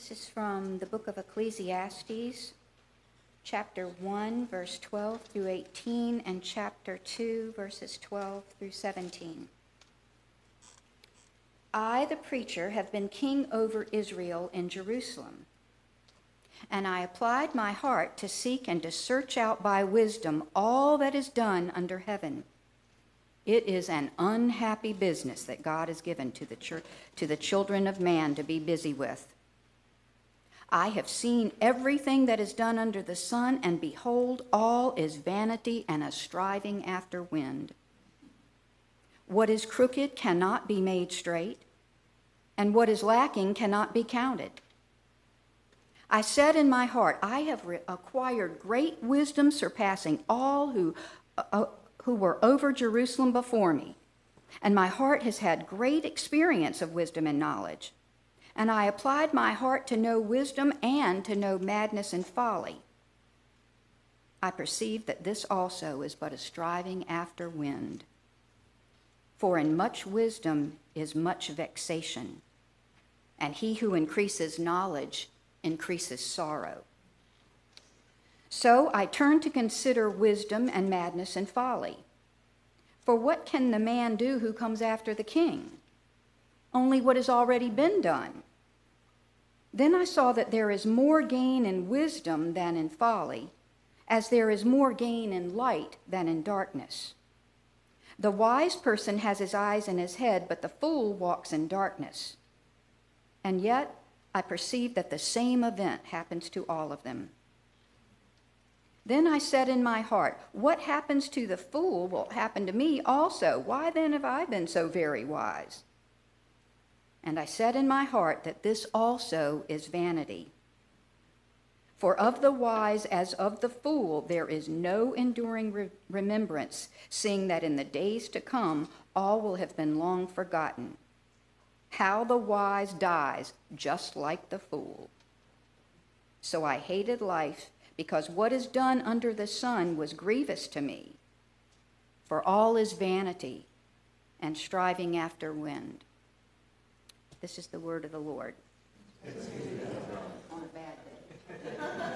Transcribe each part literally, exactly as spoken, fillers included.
This is from the book of Ecclesiastes, chapter one, verse twelve through eighteen, and chapter two, verses twelve through seventeen. I, the preacher, have been king over Israel in Jerusalem, and I applied my heart to seek and to search out by wisdom all that is done under heaven. It is an unhappy business that God has given to the church, to the children of man to be busy with. I have seen everything that is done under the sun, and behold, all is vanity and a striving after wind. What is crooked cannot be made straight, and what is lacking cannot be counted. I said in my heart, I have re- acquired great wisdom, surpassing all who, uh, who were over Jerusalem before me, and my heart has had great experience of wisdom and knowledge. And I applied my heart to know wisdom and to know madness and folly. I perceived that this also is but a striving after wind. For in much wisdom is much vexation, and he who increases knowledge increases sorrow. So I turned to consider wisdom and madness and folly. For what can the man do who comes after the king? Only what has already been done. Then I saw that there is more gain in wisdom than in folly, as there is more gain in light than in darkness. The wise person has his eyes in his head, but the fool walks in darkness. And yet I perceive that the same event happens to all of them. Then I said in my heart, what happens to the fool will happen to me also. Why then have I been so very wise? And I said in my heart that this also is vanity. For of the wise as of the fool there is no enduring re- remembrance, seeing that in the days to come all will have been long forgotten. How the wise dies just like the fool. So I hated life, because what is done under the sun was grievous to me. For all is vanity and striving after wind. This is the word of the Lord. On a bad day.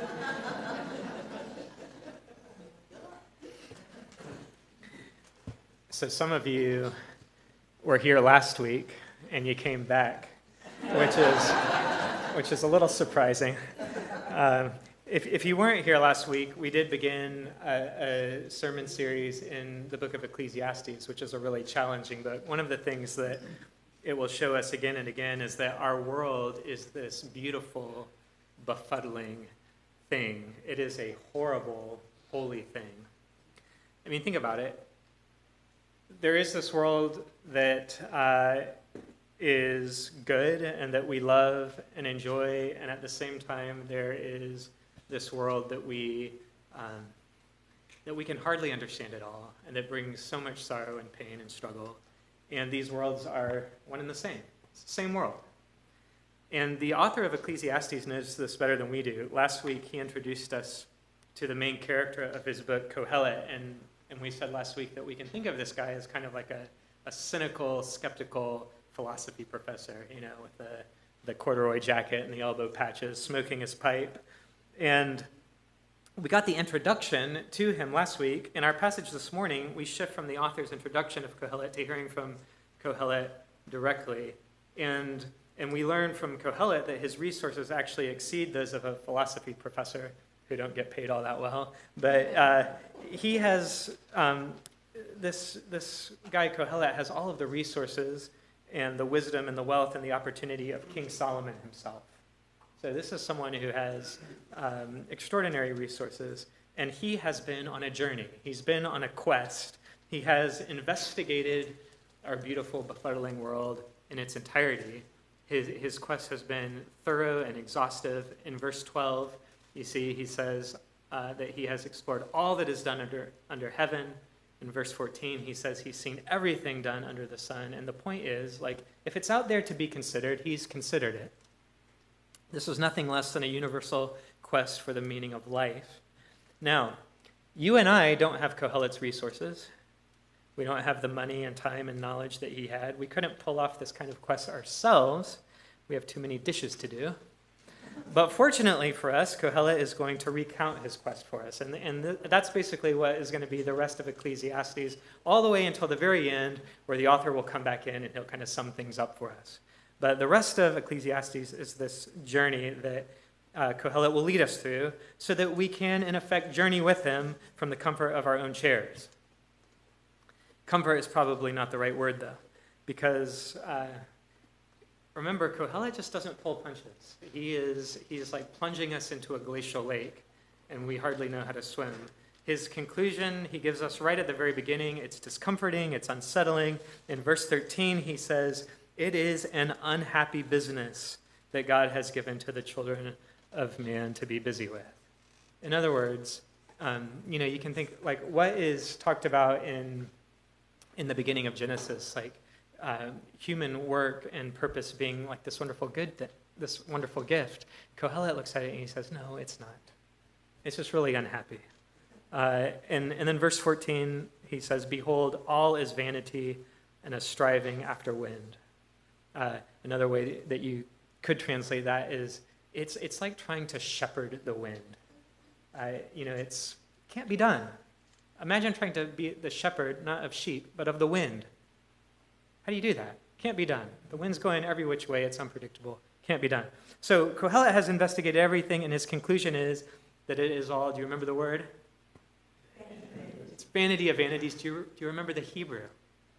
So some of you were here last week and you came back, which is which is a little surprising. Um, if if you weren't here last week, we did begin a, a sermon series in the book of Ecclesiastes, which is a really challenging book. One of the things that it will show us again and again is that our world is this beautiful, befuddling thing. It is a horrible, holy thing. I mean, think about it. There is this world that uh, is good and that we love and enjoy, and at the same time, there is this world that we um, that we can hardly understand at all, and that brings so much sorrow and pain and struggle. And these worlds are one and the same. It's the same world. And the author of Ecclesiastes knows this better than we do. Last week, he introduced us to the main character of his book, Kohelet, and, and we said last week that we can think of this guy as kind of like a, a cynical, skeptical philosophy professor, you know, with the, the corduroy jacket and the elbow patches, smoking his pipe. And we got the introduction to him last week. In our passage this morning, we shift from the author's introduction of Kohelet to hearing from Kohelet directly. And, and we learn from Kohelet that his resources actually exceed those of a philosophy professor who don't get paid all that well. But uh, he has, um, this, this guy Kohelet has all of the resources and the wisdom and the wealth and the opportunity of King Solomon himself. So this is someone who has um, extraordinary resources, and he has been on a journey. He's been on a quest. He has investigated our beautiful, befuddling world in its entirety. His, his quest has been thorough and exhaustive. In verse twelve, you see he says uh, that he has explored all that is done under, under heaven. In verse fourteen, he says he's seen everything done under the sun. And the point is, like, if it's out there to be considered, he's considered it. This is nothing less than a universal quest for the meaning of life. Now, you and I don't have Kohelet's resources. We don't have the money and time and knowledge that he had. We couldn't pull off this kind of quest ourselves. We have too many dishes to do. But fortunately for us, Kohelet is going to recount his quest for us. And, and th- that's basically what is going to be the rest of Ecclesiastes, all the way until the very end, where the author will come back in and he'll kind of sum things up for us. But the rest of Ecclesiastes is this journey that uh, Kohelet will lead us through so that we can, in effect, journey with him from the comfort of our own chairs. Comfort is probably not the right word, though, because... Uh, Remember, Kohelet just doesn't pull punches. He is he's like plunging us into a glacial lake, and we hardly know how to swim. His conclusion he gives us right at the very beginning. It's discomforting, it's unsettling. In verse thirteen, he says, "It is an unhappy business that God has given to the children of man to be busy with." In other words, um, you know, you can think, like, what is talked about in in the beginning of Genesis, like, Uh, human work and purpose being like this wonderful good, th- this wonderful gift. Kohelet looks at it and he says, no, it's not. It's just really unhappy. Uh, and, and then verse fourteen, he says, "Behold, all is vanity and a striving after wind." Uh, another way that you could translate that is, it's it's like trying to shepherd the wind. Uh, you know, it's can't be done. Imagine trying to be the shepherd, not of sheep, but of the wind. How do you do that? Can't be done. The wind's going every which way. It's unpredictable. Can't be done. So Kohelet has investigated everything, and his conclusion is that it is all, do you remember the word? Vanity. It's vanity of vanities. Do you, do you remember the Hebrew?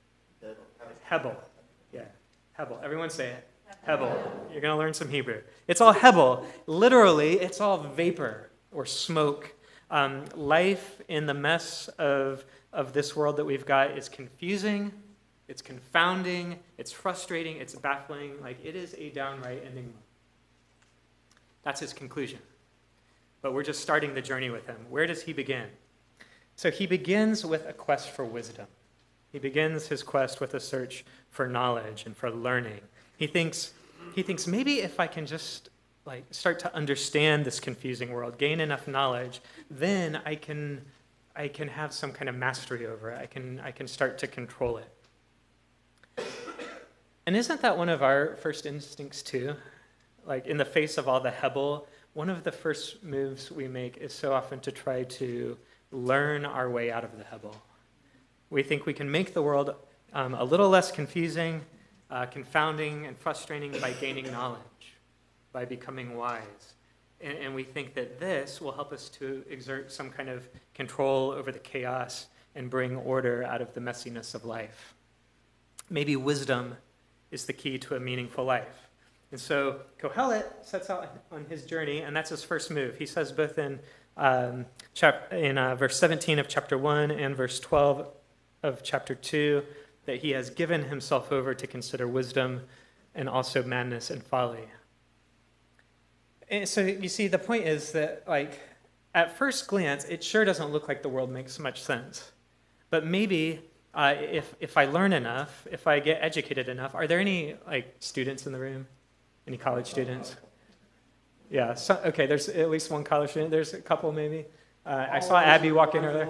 Hebel. Yeah, Hebel. Everyone say it. Hebel. You're going to learn some Hebrew. It's all Hebel. Literally, it's all vapor or smoke. Um, life in the mess of, of this world that we've got is confusing. It's confounding, it's frustrating, it's baffling, like it is a downright enigma. That's his conclusion. But we're just starting the journey with him. Where does he begin? So he begins with a quest for wisdom. He begins his quest with a search for knowledge and for learning. He thinks, he thinks maybe if I can just like start to understand this confusing world, gain enough knowledge, then I can, I can have some kind of mastery over it. I can, I can start to control it. And isn't that one of our first instincts too? Like in the face of all the Hebel, one of the first moves we make is so often to try to learn our way out of the Hebel. We think we can make the world um, a little less confusing, uh, confounding, and frustrating by gaining knowledge, by becoming wise. And, and we think that this will help us to exert some kind of control over the chaos and bring order out of the messiness of life. Maybe wisdom is the key to a meaningful life. And so Kohelet sets out on his journey, and that's his first move. He says both in, um, chap- in uh, verse seventeen of chapter one and verse twelve of chapter two that he has given himself over to consider wisdom and also madness and folly. And so you see, the point is that, like, at first glance, it sure doesn't look like the world makes much sense. But maybe Uh, if if I learn enough, if I get educated enough, are there any like students in the room? Any college students? Yeah. So, okay. There's at least one college student. There's a couple maybe. Uh, I saw Abby walk in earlier.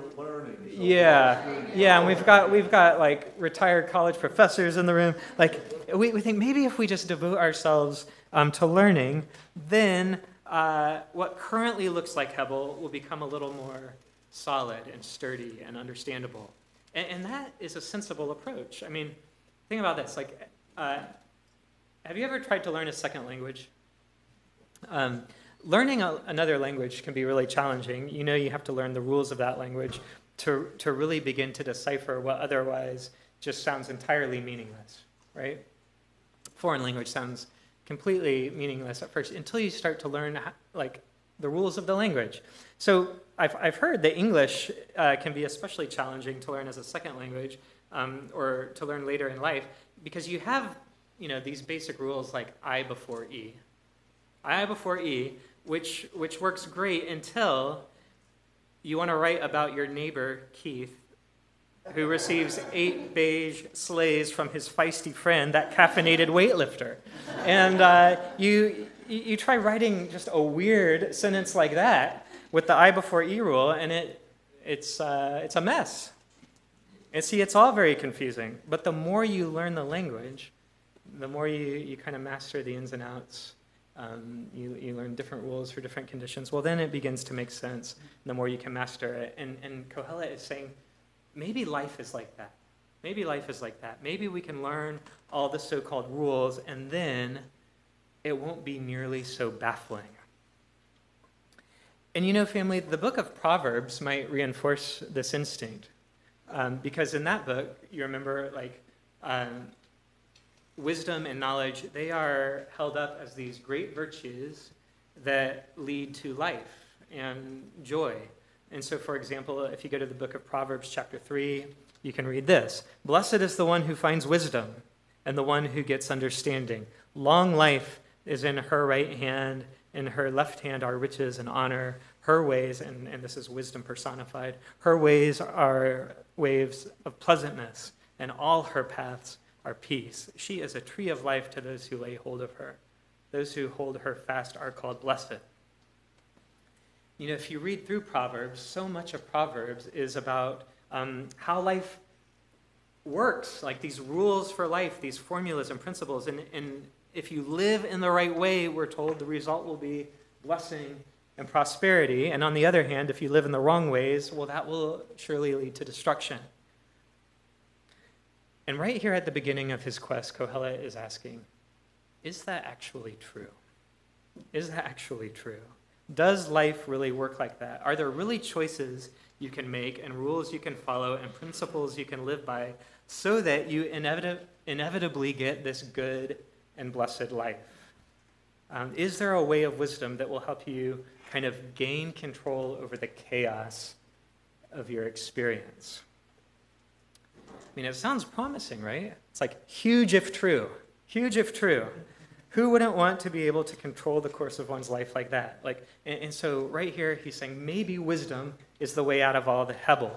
Yeah, yeah. And we've got we've got like retired college professors in the room. Like we we think maybe if we just devote ourselves um, to learning, then uh, what currently looks like Hebel will become a little more solid and sturdy and understandable. And, and that is a sensible approach. I mean, think about this. Like, uh, have you ever tried to learn a second language? Um, learning a, another language can be really challenging. You know, you have to learn the rules of that language to to really begin to decipher what otherwise just sounds entirely meaningless, right? Foreign language sounds completely meaningless at first until you start to learn how, like the rules of the language. So I've I've heard that English uh, can be especially challenging to learn as a second language, um, or to learn later in life, because you have you know these basic rules like I before E, I before E, which which works great until you want to write about your neighbor Keith, who receives eight beige sleighs from his feisty friend, that caffeinated weightlifter, and uh, you. You try writing just a weird sentence like that with the I before E rule, and it it's uh, it's a mess. And see, it's all very confusing. But the more you learn the language, the more you, you kind of master the ins and outs, Um, you, you learn different rules for different conditions. Well, then it begins to make sense the more you can master it. And, and Kohelet is saying, maybe life is like that. Maybe life is like that. Maybe we can learn all the so-called rules, and then it won't be nearly so baffling. And you know, family, the book of Proverbs might reinforce this instinct. Um, because in that book, you remember, like, um, wisdom and knowledge, they are held up as these great virtues that lead to life and joy. And so, for example, if you go to the book of Proverbs chapter three, you can read this. Blessed is the one who finds wisdom and the one who gets understanding. Long life is in her right hand, in her left hand are riches and honor. Her ways, and, and this is wisdom personified, her ways are waves of pleasantness, and all her paths are peace. She is a tree of life to those who lay hold of her. Those who hold her fast are called blessed. You know, if you read through Proverbs, so much of Proverbs is about um, how life works, like these rules for life, these formulas and principles. And, and if you live in the right way, we're told the result will be blessing and prosperity. And on the other hand, if you live in the wrong ways, well, that will surely lead to destruction. And right here at the beginning of his quest, Kohelet is asking, is that actually true? Is that actually true? Does life really work like that? Are there really choices you can make and rules you can follow and principles you can live by so that you inevit- inevitably get this good and blessed life? Um, is there a way of wisdom that will help you kind of gain control over the chaos of your experience? I mean, it sounds promising, right? It's like huge if true, huge if true. Who wouldn't want to be able to control the course of one's life like that? Like, and, and so right here, he's saying maybe wisdom is the way out of all the hebel.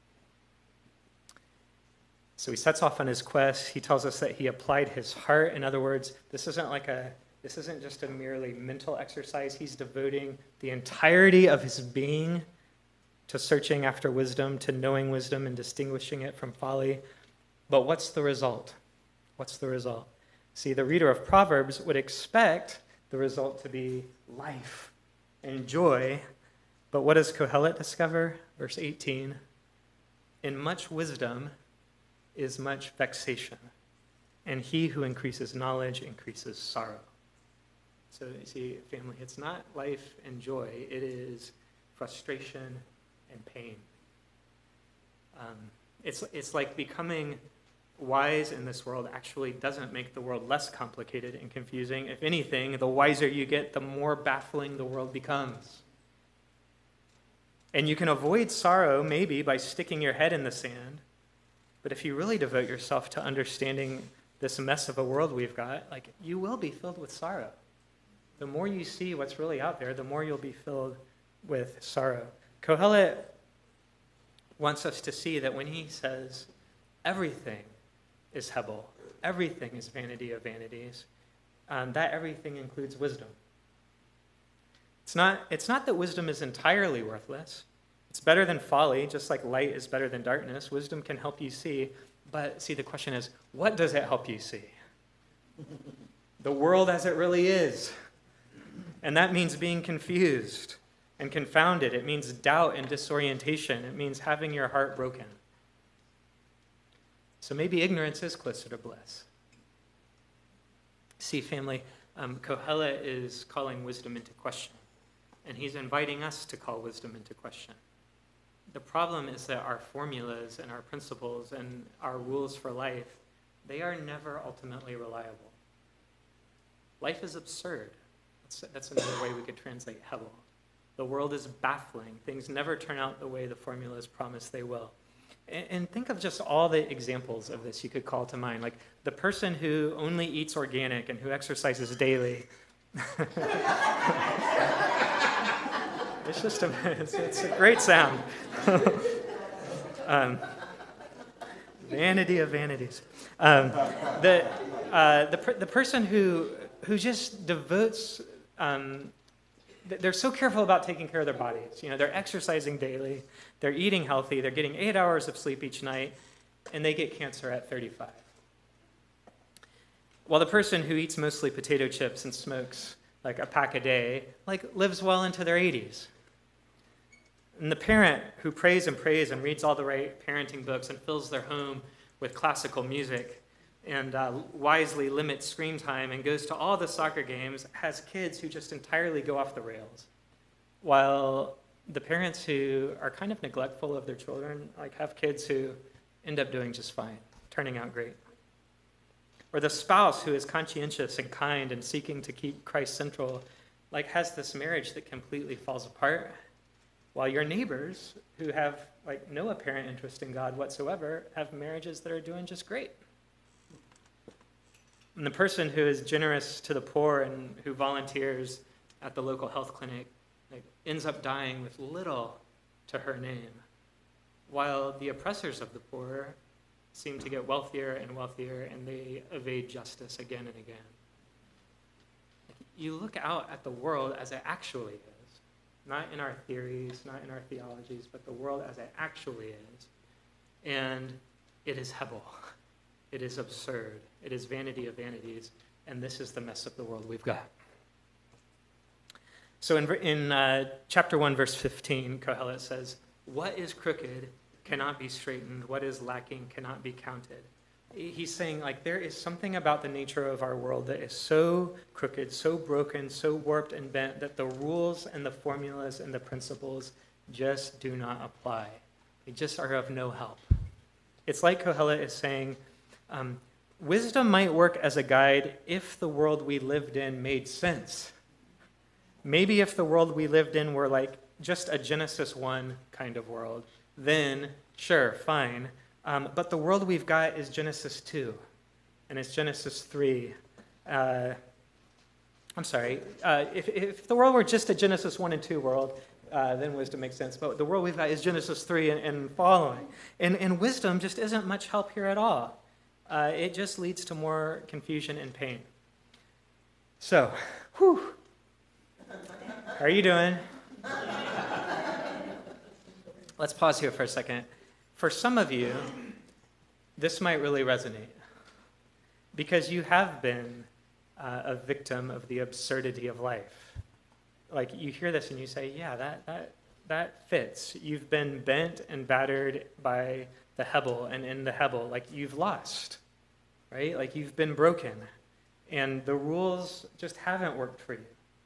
So he sets off on his quest. He tells us that he applied his heart. In other words, this isn't like a, this isn't just a merely mental exercise. He's devoting the entirety of his being to searching after wisdom, to knowing wisdom and distinguishing it from folly. But what's the result? What's the result? See, the reader of Proverbs would expect the result to be life and joy. But what does Kohelet discover? Verse eighteen, in much wisdom is much vexation, and he who increases knowledge increases sorrow. So you see, family, it's not life and joy. It is frustration and pain. Um, it's, it's like becoming wise in this world actually doesn't make the world less complicated and confusing. If anything, the wiser you get, the more baffling the world becomes. And you can avoid sorrow maybe by sticking your head in the sand, but if you really devote yourself to understanding this mess of a world we've got, like, you will be filled with sorrow. The more you see what's really out there, the more you'll be filled with sorrow. Kohelet wants us to see that when he says everything is hebel, everything is vanity of vanities, um, that everything includes wisdom. It's not, it's not that wisdom is entirely worthless. It's better than folly, just like light is better than darkness. Wisdom can help you see, but see, the question is, what does it help you see? The world as it really is. And that means being confused and confounded. It means doubt and disorientation. It means having your heart broken. So maybe ignorance is closer to bliss. See, family, um, Kohelet is calling wisdom into question, and he's inviting us to call wisdom into question. The problem is that our formulas and our principles and our rules for life, they are never ultimately reliable. Life is absurd. That's, that's another way we could translate hebel. The world is baffling. Things never turn out the way the formulas promise they will. And, and think of just all the examples of this you could call to mind. Like the person who only eats organic and who exercises daily. It's just a, it's, it's a great sound. um, vanity of vanities. Um, the, uh, the, per, the person who, who just devotes, um, they're so careful about taking care of their bodies. You know, they're exercising daily, they're eating healthy, they're getting eight hours of sleep each night, and they get cancer at thirty-five. While the person who eats mostly potato chips and smokes like a pack a day, like lives well into their eighties. And the parent who prays and prays and reads all the right parenting books and fills their home with classical music and uh, wisely limits screen time and goes to all the soccer games has kids who just entirely go off the rails. While the parents who are kind of neglectful of their children like have kids who end up doing just fine, turning out great. Or the spouse who is conscientious and kind and seeking to keep Christ central, like has this marriage that completely falls apart, while your neighbors who have like no apparent interest in God whatsoever have marriages that are doing just great. And the person who is generous to the poor and who volunteers at the local health clinic like, ends up dying with little to her name, while the oppressors of the poor seem to get wealthier and wealthier, and they evade justice again and again. You look out at the world as it actually is, not in our theories, not in our theologies, but the world as it actually is, and it is Hebel. It is absurd. It is vanity of vanities, and this is the mess of the world we've got. So in, in uh, chapter one, verse fifteen, Kohelet says, "What is crooked cannot be straightened. What is lacking cannot be counted." He's saying, like, there is something about the nature of our world that is so crooked, so broken, so warped and bent that the rules and the formulas and the principles just do not apply. They just are of no help. It's like Kohelet is saying, um, wisdom might work as a guide if the world we lived in made sense. Maybe if the world we lived in were like just a Genesis one kind of world, then sure, fine. Um, but the world we've got is Genesis two, and it's Genesis three. Uh, I'm sorry. Uh, if, if the world were just a Genesis one and two world, uh, then wisdom makes sense. But the world we've got is Genesis three and, and following. And, and wisdom just isn't much help here at all. Uh, it just leads to more confusion and pain. So, whew. How are you doing? Let's pause here for a second. For some of you, this might really resonate because you have been uh, a victim of the absurdity of life. Like you hear this and you say, yeah, that, that, that fits. You've been bent and battered by the Hebel, and in the Hebel, like you've lost, right? Like you've been broken, and the rules just haven't worked for you.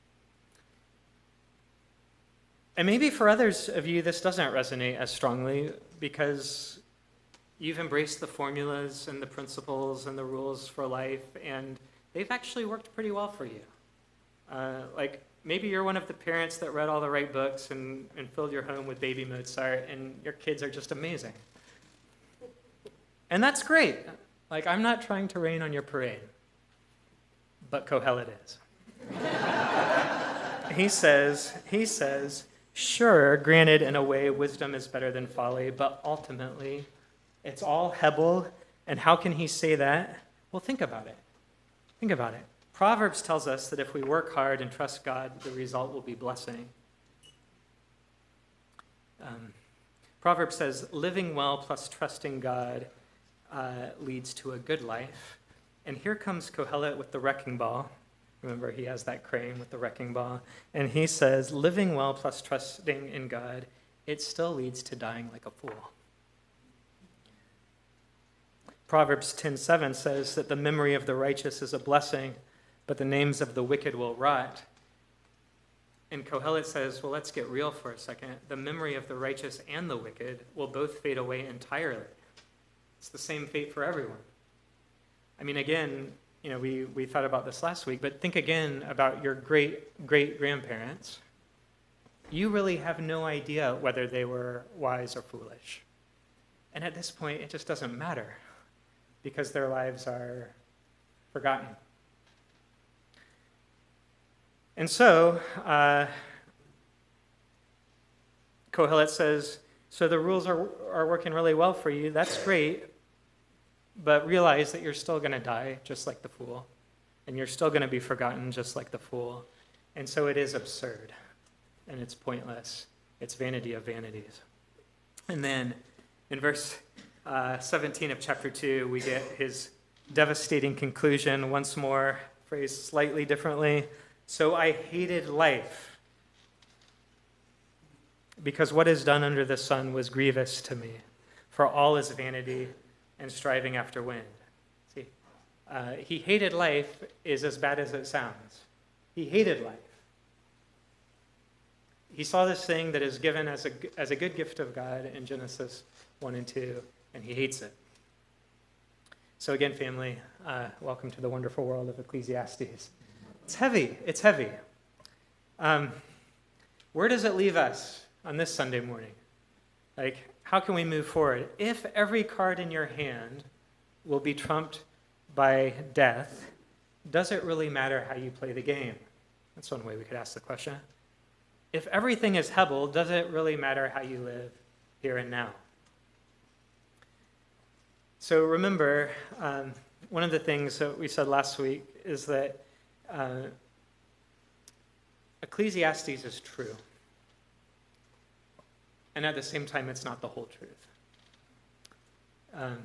And maybe for others of you, this doesn't resonate as strongly because you've embraced the formulas and the principles and the rules for life, and they've actually worked pretty well for you. Uh, like maybe you're one of the parents that read all the right books and, and filled your home with baby Mozart, and your kids are just amazing. And that's great. Like, I'm not trying to rain on your parade, but Kohelet is. he says, he says, sure, granted, in a way, wisdom is better than folly, but ultimately, it's all Hebel. And how can he say that? Well, think about it. Think about it. Proverbs tells us that if we work hard and trust God, the result will be blessing. Um, Proverbs says, living well plus trusting God uh, leads to a good life. And here comes Kohelet with the wrecking ball. Remember, he has that crane with the wrecking ball. And he says, living well plus trusting in God, it still leads to dying like a fool. Proverbs ten seven says that the memory of the righteous is a blessing, but the names of the wicked will rot. And Kohelet says, well, let's get real for a second. The memory of the righteous and the wicked will both fade away entirely. It's the same fate for everyone. I mean, again, you know, we, we thought about this last week, but think again about your great-great-grandparents. You really have no idea whether they were wise or foolish. And at this point, it just doesn't matter because their lives are forgotten. And so, uh, Kohelet says, so the rules are, are working really well for you. That's great. But realize that you're still going to die just like the fool. And you're still going to be forgotten just like the fool. And so it is absurd. And it's pointless. It's vanity of vanities. And then in verse uh, seventeen of chapter two, we get his devastating conclusion once more, phrased slightly differently. So I hated life, because what is done under the sun was grievous to me, for all is vanity and striving after wind. See, uh, he hated life is as bad as it sounds. He hated life. He saw this thing that is given as a, as a good gift of God in Genesis one and two, and he hates it. So again, family, uh, welcome to the wonderful world of Ecclesiastes. It's heavy. It's heavy. Um, where does it leave us on this Sunday morning? Like, how can we move forward? If every card in your hand will be trumped by death, does it really matter how you play the game? That's one way we could ask the question. If everything is Hebel, does it really matter how you live here and now? So remember, um, one of the things that we said last week is that uh, Ecclesiastes is true. And at the same time, it's not the whole truth. Um,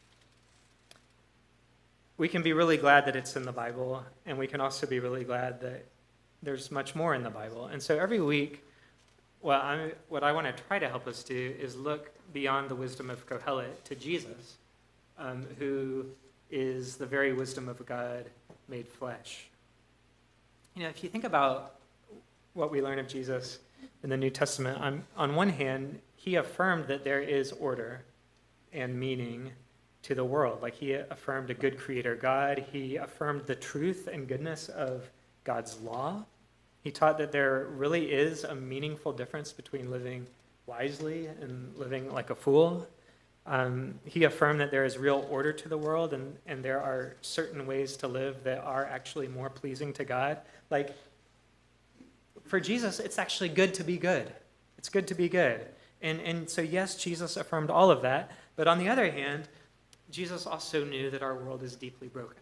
we can be really glad that it's in the Bible, and we can also be really glad that there's much more in the Bible. And so every week, well, I, what I want to try to help us do is look beyond the wisdom of Kohelet to Jesus, um, who is the very wisdom of God made flesh. You know, if you think about what we learn of Jesus in the New Testament, on, on one hand, he affirmed that there is order and meaning to the world. Like, he affirmed a good creator God. He affirmed the truth and goodness of God's law. He taught that there really is a meaningful difference between living wisely and living like a fool. Um, he affirmed that there is real order to the world, and, and there are certain ways to live that are actually more pleasing to God. Like, for Jesus, it's actually good to be good. It's good to be good. And, and so, yes, Jesus affirmed all of that. But on the other hand, Jesus also knew that our world is deeply broken.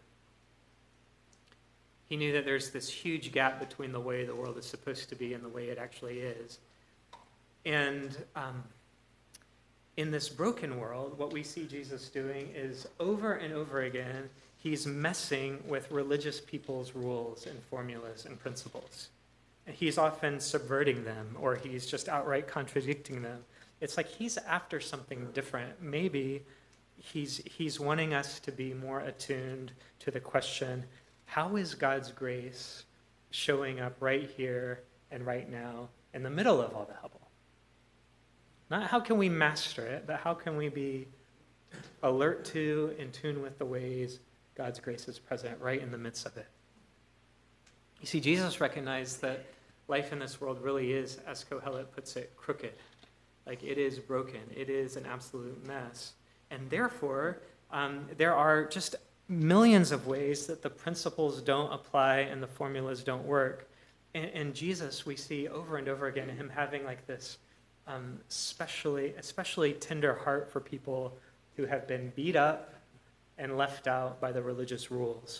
He knew that there's this huge gap between the way the world is supposed to be and the way it actually is. And um, in this broken world, what we see Jesus doing is over and over again, he's messing with religious people's rules and formulas and principles. He's often subverting them, or he's just outright contradicting them. It's like he's after something different. Maybe he's he's wanting us to be more attuned to the question, how is God's grace showing up right here and right now in the middle of all the Hebel? Not how can we master it, but how can we be alert to, in tune with the ways God's grace is present right in the midst of it. You see, Jesus recognized that life in this world really is, as Kohelet puts it, crooked. Like, it is broken. It is an absolute mess. And therefore, um, there are just millions of ways that the principles don't apply and the formulas don't work. And, and Jesus, we see over and over again him having like this um, especially, especially tender heart for people who have been beat up and left out by the religious rules.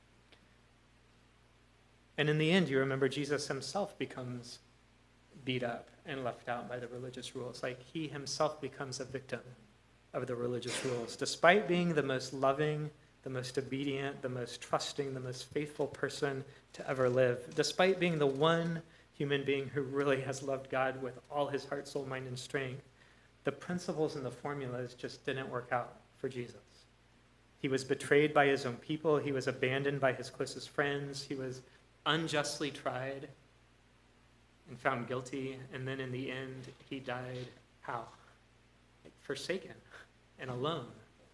And in the end, you remember Jesus himself becomes beat up and left out by the religious rules. Like, he himself becomes a victim of the religious rules. Despite being the most loving, the most obedient, the most trusting, the most faithful person to ever live, despite being the one human being who really has loved God with all his heart, soul, mind, and strength, the principles and the formulas just didn't work out for Jesus. He was betrayed by his own people. He was abandoned by his closest friends. He was unjustly tried and found guilty. And then in the end, he died how? Like, forsaken and alone.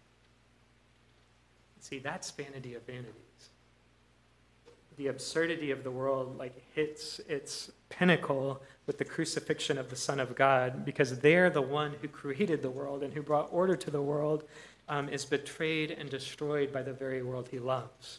See, that's vanity of vanities. The absurdity of the world like hits its pinnacle with the crucifixion of the Son of God, because there the one who created the world and who brought order to the world um, is betrayed and destroyed by the very world he loves.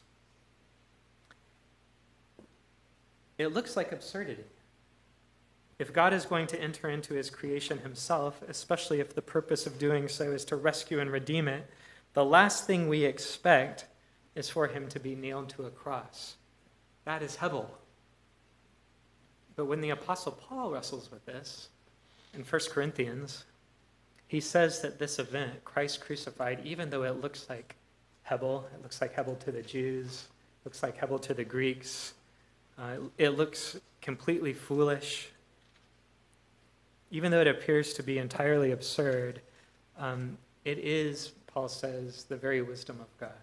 It looks like absurdity. If God is going to enter into his creation himself, especially if the purpose of doing so is to rescue and redeem it, the last thing we expect is for him to be nailed to a cross. That is Hebel. But when the Apostle Paul wrestles with this, in First Corinthians, he says that this event, Christ crucified, even though it looks like Hebel, it looks like Hebel to the Jews, looks like Hebel to the Greeks, Uh, it looks completely foolish. Even though it appears to be entirely absurd, um, it is, Paul says, the very wisdom of God.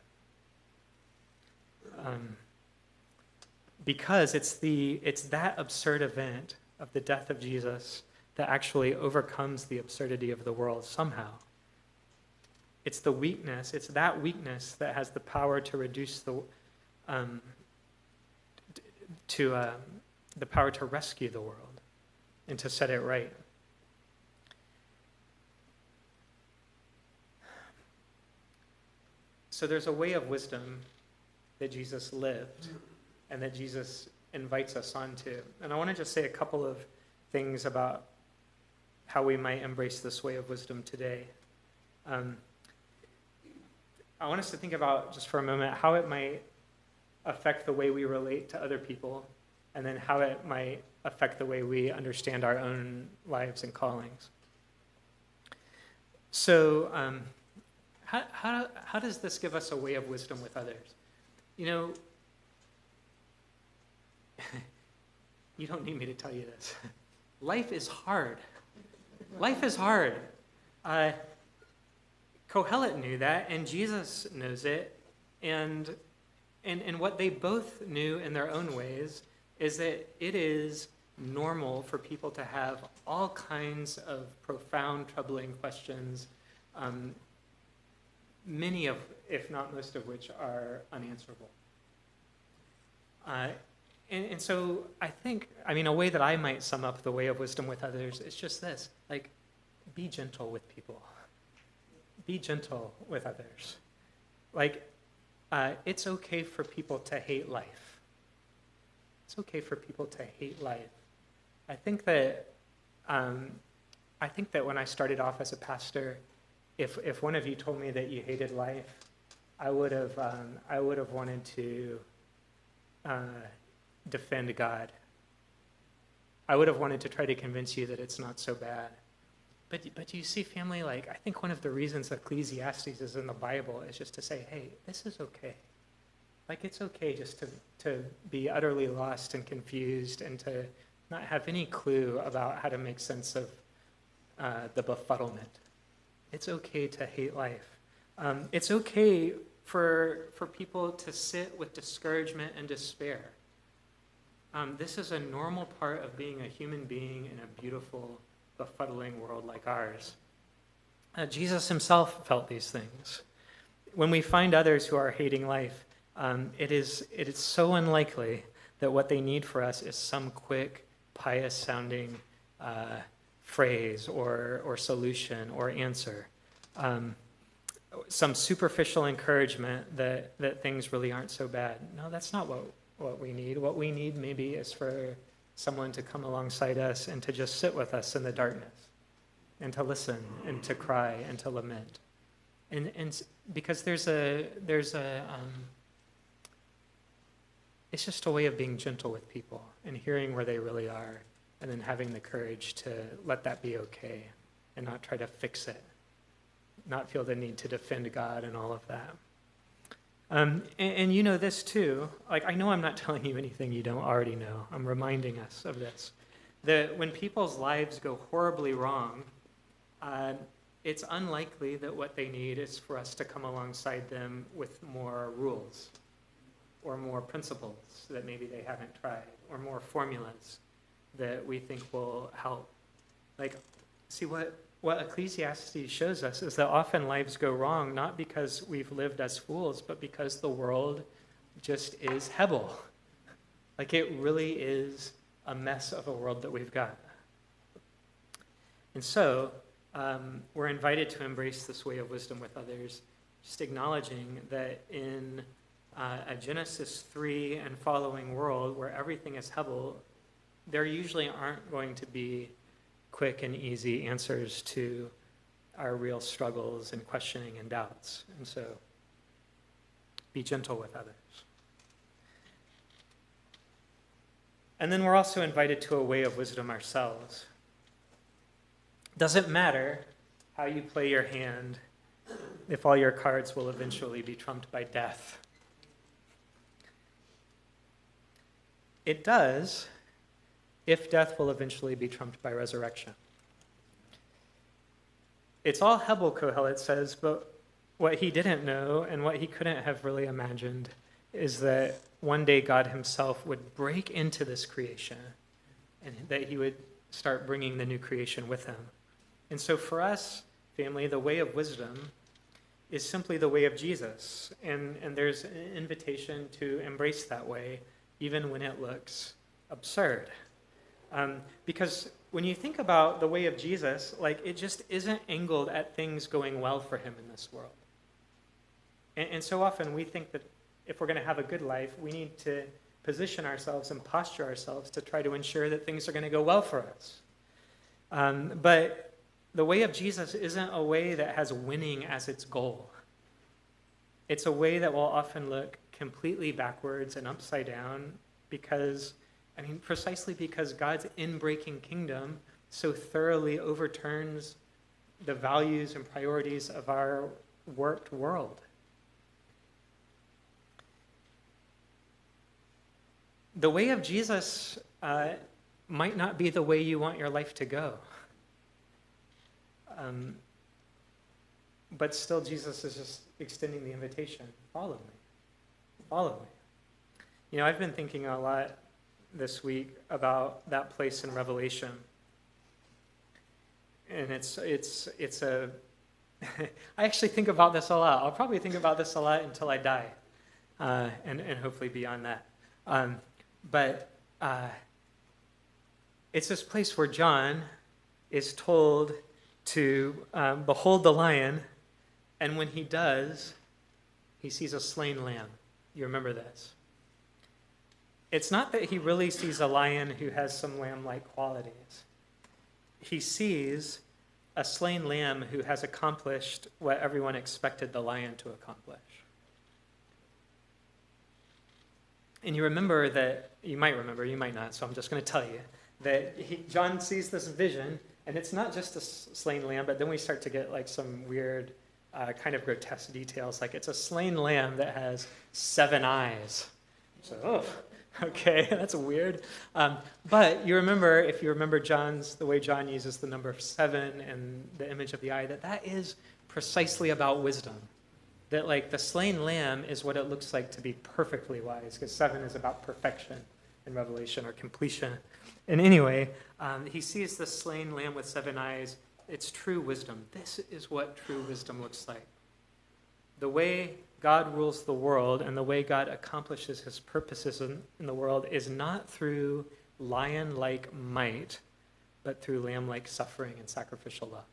Um, because it's the it's that absurd event of the death of Jesus that actually overcomes the absurdity of the world somehow. It's the weakness, it's that weakness that has the power to reduce the, um, to uh, the power to rescue the world and to set it right. So there's a way of wisdom that Jesus lived and that Jesus invites us onto. And I want to just say a couple of things about how we might embrace this way of wisdom today. Um, I want us to think about, just for a moment, how it might affect the way we relate to other people, and then how it might affect the way we understand our own lives and callings. So, um, how, how, how does this give us a way of wisdom with others? You know, you don't need me to tell you this. Life is hard. Life is hard. Uh, Kohelet knew that, and Jesus knows it, and, and, and what they both knew in their own ways is that it is normal for people to have all kinds of profound, troubling questions, um, many of, if not most of which, are unanswerable. Uh, and, and so I think, I mean, a way that I might sum up the way of wisdom with others is just this, like, be gentle with people. Be gentle with others. Like, uh, it's okay for people to hate life. It's okay for people to hate life. I think that, um, I think that when I started off as a pastor, if if one of you told me that you hated life, I would have um, I would have wanted to uh, defend God. I would have wanted to try to convince you that it's not so bad. But but you see, family, like, I think one of the reasons Ecclesiastes is in the Bible is just to say, hey, this is okay. Like, it's okay just to, to be utterly lost and confused and to not have any clue about how to make sense of uh, the befuddlement. It's okay to hate life. Um, it's okay for, for people to sit with discouragement and despair. Um, this is a normal part of being a human being in a beautiful, befuddling world like ours. Uh, Jesus himself felt these things. When we find others who are hating life, um, it is it is so unlikely that what they need for us is some quick, pious-sounding uh, phrase or or solution or answer, um, some superficial encouragement that that things really aren't so bad. No, that's not what what we need. What we need maybe is for someone to come alongside us and to just sit with us in the darkness and to listen and to cry and to lament. And and because there's a, there's a, um, it's just a way of being gentle with people and hearing where they really are and then having the courage to let that be okay and not try to fix it, not feel the need to defend God and all of that. Um, and, and you know this too. Like, I know I'm not telling you anything you don't already know. I'm reminding us of this. That when people's lives go horribly wrong, uh, it's unlikely that what they need is for us to come alongside them with more rules or more principles that maybe they haven't tried or more formulas that we think will help. Like, see, what What Ecclesiastes shows us is that often lives go wrong not because we've lived as fools, but because the world just is Hebel. Like, it really is a mess of a world that we've got. And so um, we're invited to embrace this way of wisdom with others, just acknowledging that in uh, a Genesis three and following world where everything is Hebel, there usually aren't going to be quick and easy answers to our real struggles and questioning and doubts. And so be gentle with others. And then we're also invited to a way of wisdom ourselves. Doesn't matter how you play your hand if all your cards will eventually be trumped by death. it does if death will eventually be trumped by resurrection. It's all Hebel, Kohelet says, but what he didn't know and what he couldn't have really imagined is that one day God himself would break into this creation and that he would start bringing the new creation with him. And so for us, family, the way of wisdom is simply the way of Jesus. And, and there's an invitation to embrace that way, even when it looks absurd. Um, because when you think about the way of Jesus, like it just isn't angled at things going well for him in this world. And, and so often we think that if we're going to have a good life, we need to position ourselves and posture ourselves to try to ensure that things are going to go well for us. Um, but the way of Jesus isn't a way that has winning as its goal. It's a way that will often look completely backwards and upside down because, I mean, precisely because God's inbreaking kingdom so thoroughly overturns the values and priorities of our warped world. The way of Jesus uh, might not be the way you want your life to go. Um, but still, Jesus is just extending the invitation. Follow me. Follow me. You know, I've been thinking a lot this week about that place in Revelation. And it's, it's, it's a, I actually think about this a lot. I'll probably think about this a lot until I die, uh, and, and hopefully beyond that. Um, but uh, it's this place where John is told to um, behold the lion, and when he does, he sees a slain lamb. You remember this. It's not that he really sees a lion who has some lamb-like qualities. He sees a slain lamb who has accomplished what everyone expected the lion to accomplish. And you remember that, you might remember, you might not, so I'm just going to tell you, that he, John sees this vision, and it's not just a slain lamb, but then we start to get like some weird, uh, kind of grotesque details, like it's a slain lamb that has seven eyes. So, oh, okay, that's weird. Um, but you remember, if you remember John's, the way John uses the number seven and the image of the eye, that that is precisely about wisdom. That like the slain lamb is what it looks like to be perfectly wise, because seven is about perfection in Revelation, or completion. And anyway, um, he sees the slain lamb with seven eyes. It's true wisdom. This is what true wisdom looks like. The way God rules the world and the way God accomplishes his purposes in, in the world is not through lion-like might, but through lamb-like suffering and sacrificial love.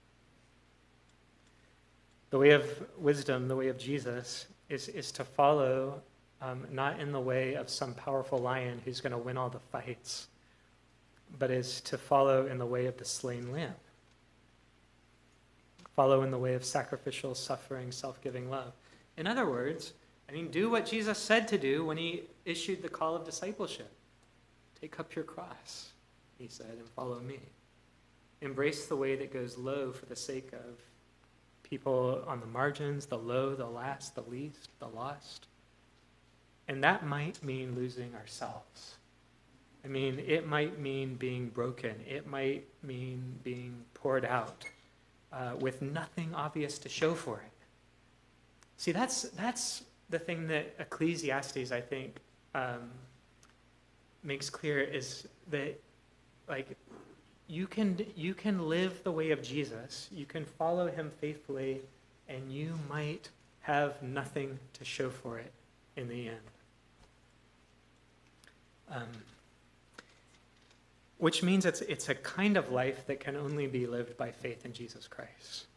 The way of wisdom, the way of Jesus, is, is to follow um, not in the way of some powerful lion who's going to win all the fights, but is to follow in the way of the slain lamb. Follow in the way of sacrificial, suffering, self-giving love. In other words, I mean, do what Jesus said to do when he issued the call of discipleship. Take up your cross, he said, and follow me. Embrace the way that goes low for the sake of people on the margins, the low, the last, the least, the lost. And that might mean losing ourselves. I mean, it might mean being broken. It might mean being poured out uh, with nothing obvious to show for it. See, that's that's the thing that Ecclesiastes, I think, um, makes clear is that, like, you can you can live the way of Jesus, you can follow him faithfully, and you might have nothing to show for it in the end. Um, which means it's it's a kind of life that can only be lived by faith in Jesus Christ.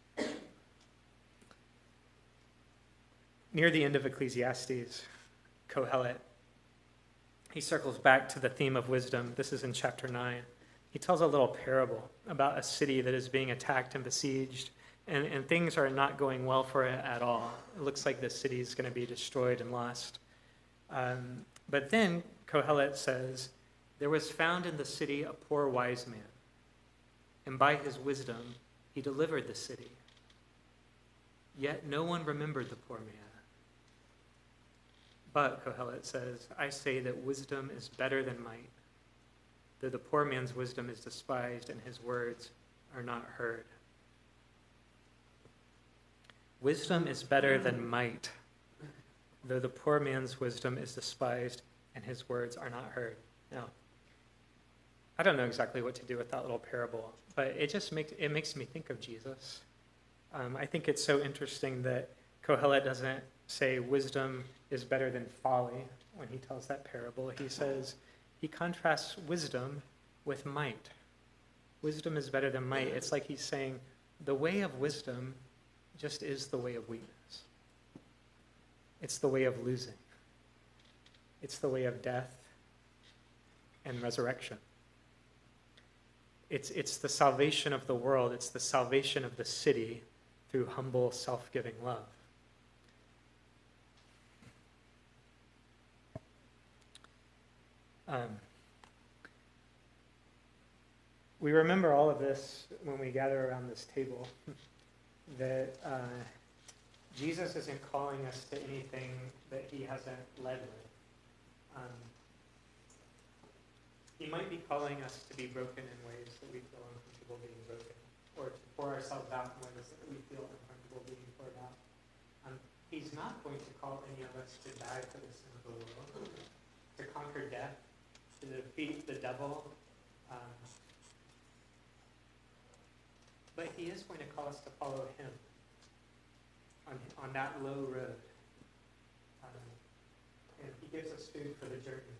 Near the end of Ecclesiastes, Kohelet, he circles back to the theme of wisdom. This is in chapter nine. He tells a little parable about a city that is being attacked and besieged, and, and things are not going well for it at all. It looks like the city is going to be destroyed and lost. Um, but then Kohelet says, there was found in the city a poor wise man, and by his wisdom he delivered the city. Yet no one remembered the poor man. But, Kohelet says, I say that wisdom is better than might, though the poor man's wisdom is despised and his words are not heard. Wisdom is better than might, though the poor man's wisdom is despised and his words are not heard. Now, I don't know exactly what to do with that little parable, but it just makes it makes me think of Jesus. Um, I think it's so interesting that Kohelet doesn't say wisdom is better than folly when he tells that parable. He says, he contrasts wisdom with might. Wisdom is better than might. It's like he's saying the way of wisdom just is the way of weakness. It's the way of losing. It's the way of death and resurrection. It's, it's the salvation of the world. It's the salvation of the city through humble, self-giving love. Um, we remember all of this when we gather around this table, that uh, Jesus isn't calling us to anything that he hasn't led with. Um, he might be calling us to be broken in ways that we feel uncomfortable being broken, or to pour ourselves out in ways that we feel uncomfortable being poured out. Um, he's not going to call any of us to die for the sin of the world, to conquer death, to defeat the devil. Um, but he is going to call us to follow him on, on that low road. Um, and he gives us food for the journey.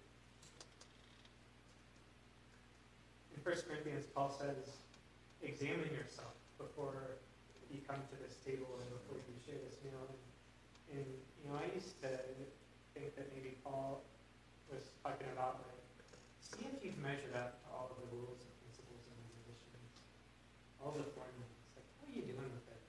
In First Corinthians, Paul says, examine yourself before you come to this table and before you share this meal. And, and you know, I used to think that maybe Paul was talking about, like, see if you've measured up to all of the rules and principles and regulations, all the formulas. Like, how are you doing with this?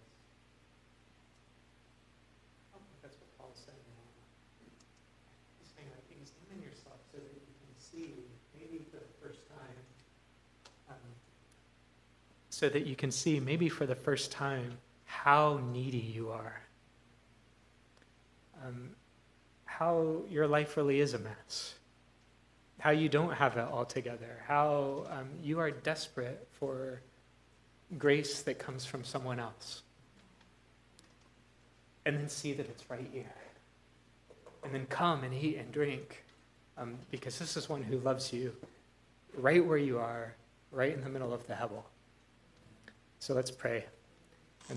I don't think that's what Paul's saying at all. He's saying, like, examine yourself so that you can see, maybe for the first time, um, so that you can see, maybe for the first time, how needy you are. Um, how your life really is a mess. How you don't have it all together. How um, you are desperate for grace that comes from someone else. And then see that it's right here. And then come and eat and drink. Um, because this is one who loves you right where you are, right in the middle of the Hebel. So let's pray.